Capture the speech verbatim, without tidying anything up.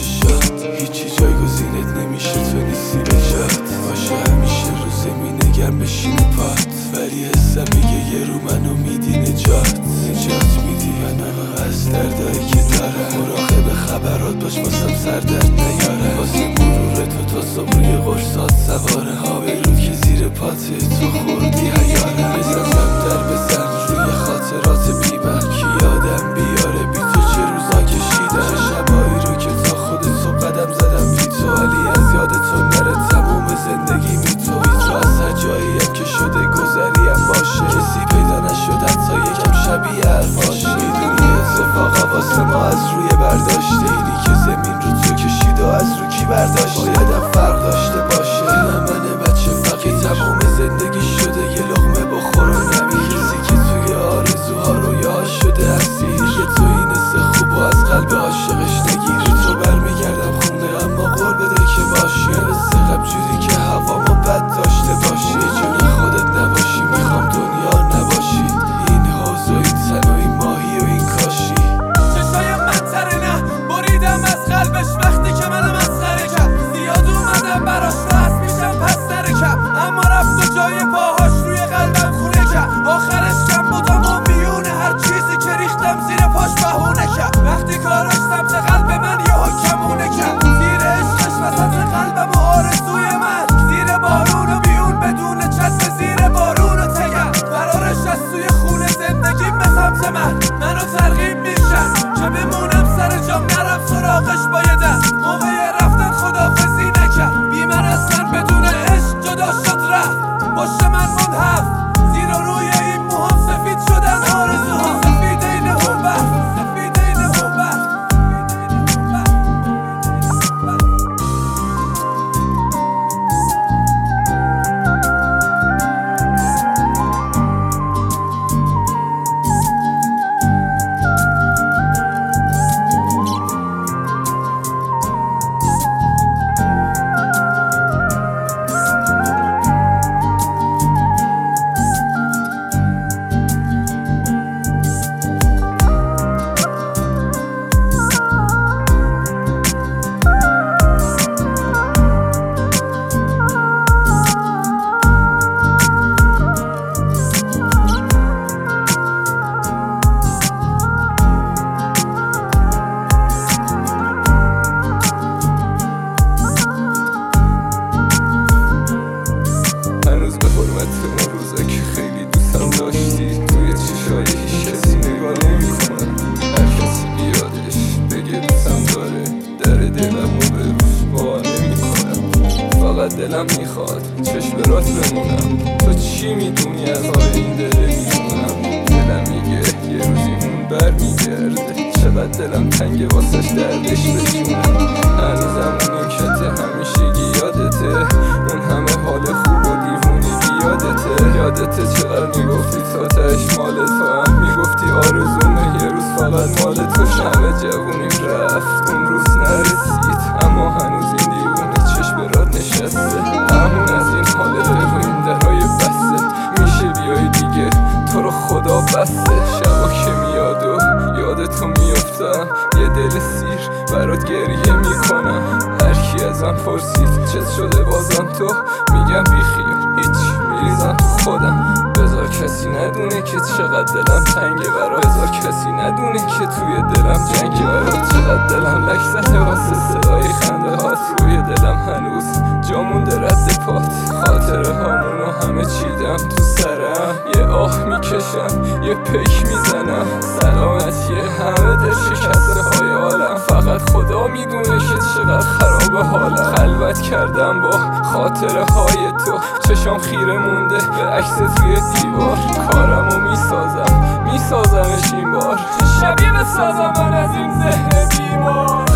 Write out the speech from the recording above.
چشات هیچی جایگزینت نمیشه، تو نیستی به جات. باشه همیشه رو زمینه گرم بشینه پات، ولی حسم میگه یه رو منو میدی نجات. نجات میدی یا نه از دردایی که داره، مراقب خبرات باش واسم سردرد نیاره. واسه مرور تو تا صبح روی قرصات سواره، ها بیرون که زیر پاته تو خوردی حیاره. بزنم در بزن روی خاطرات بیمن، کی یادم بیاره بی تو چه روزا کشیدم. چه شبایی رو که تا خود صبح قدم زدم بی تو، ولی از یاد تو نره تموم زندگی می تو. هیچ را از هر جایی هم که شده گذریم باشه، کسی پیدا نشد حتی یکم شبیه حرفاش. میدونی اتفاقا واسه ما از روی برداشته، اینی که زمین رو تو کشید و از رو کی برداشته. بایدم فرق داشته باشه، نه من بچه فقیر تمام زندگی شده یه لقمه بخور و نمیر. کسی که توی آرزوها رویا شده اسیر، یه تو این حس خوب و از قلب عاشقش نگیر. تو برمیگردم خونه اما قول بده که باشی، مثل قبل جوری که هوامو بد داشته باشی. جون خودت نباشی میخوام دنیا نباشی، این حوض و این تن و این ماهی و این کاشی. چشای منطره نه بریدم از قلبش وقتی که منو مسخره کرد. زیاد اومدم براش راست میشم پس نرکم، اما رفت و جای پاهاش روی قلبم خونه کرد. آخرش کم بودم و میونه هر چیزی که ریختم زیر پاش بهونه کرد. وقتی کاراش سمت قلب من یهو کمونه کرد، زیر عشقش وسط قلبم و آرزوی من. زیر بارون و بیون بدون چسب زیر بارون و تگم، قرارش از توی خونه زندگیم به سمت من. منو ترغیب میشن که بمونم سر جام، نرم سراغش بایدم موقع رفتن خدافزی نکرد. بی من اصلا بدون عشق جدا شد رفت، پشت من موند هفت. زیر و روی این موهام سفید شدن آرزوها، سفید این هم برف، سفید این هم برف. دلم میخواد چشم رات بمونم، تو چی میدونی از حال این دل میمونم. دلم میگه یه روزی اون بر میگرده، چقدر دلم تنگه واسش دردش بجونم. هنوزم اون کته همیشگی یادته، اون همه حال خوب و دیوونگی یادته. یادته چقدر میگفتی تا تهش مال تو هم، میگفتی آرزومه یه روز فقط مال تو. همه جوونیم رفت اون روز نرسید، اما هنوز این دیوونه چشم رات نشسته. همون از این حال بگو این درهای بسته، میشه بیای دیگه تو رو خدا بسته. شبا که میاد و یاد تو میافتم، یه دل سیر برات گریه میکنم. هرکی ازم پرسید چت شده بازم تو، میگم بیخیال هیچ، میریزم تو خودم. بذار کسی ندونه که چقدر دلم تنگه برات، بذار کسی ندونه که توی دلم جنگه برات. چقدر دلم لک زده واسه صدای خنده هات، روی دلم هنوز جا مونده رد پات. خاطره هامونو همه چیدم تو سرم، یه آه میکشم یه پیک میزنم. سلامتی همه دل شکسته های عالم، فقط خدا میدونه که چقدر خراب حالم. خلوت کردم با خاطره های تو، چشام خیره مونده به عکس توی دیوار. کارمو میسازم میسازمش این بار، شبیه بسازم من از این ذهن بیمار.